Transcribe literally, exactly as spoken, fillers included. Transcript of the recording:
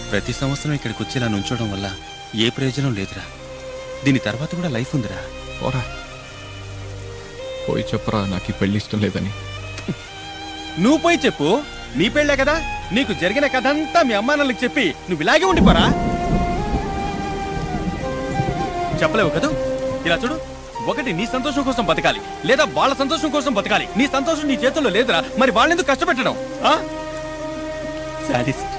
ప్రతి సంవత్సరం ఇక్కడికి వచ్చి ఇలా నుంచోవడం వల్ల ఏ ప్రయోజనం లేదురా. దీని తర్వాత కూడా లైఫ్ ఉందిరా. పోరా పోయి చెప్పరా నాకు ఈ పెళ్లి ఇష్టం లేదని. నువ్వు పోయి చెప్పు, నీ పెళ్ళే కదా. నీకు జరిగిన కథ అంతా మీ అమ్మానాన్నలకు చెప్పి నువ్వు ఇలాగే ఉండిపోరా. చెప్పలేవు కదా. ఇలా చూడు, ఒకటి నీ సంతోషం కోసం బతకాలి, లేదా వాళ్ళ సంతోషం కోసం బతకాలి. నీ సంతోషం నీ చేతుల్లో లేదురా, మరి వాళ్ళెందుకు కష్టపెట్టడం? సాడిస్ట్.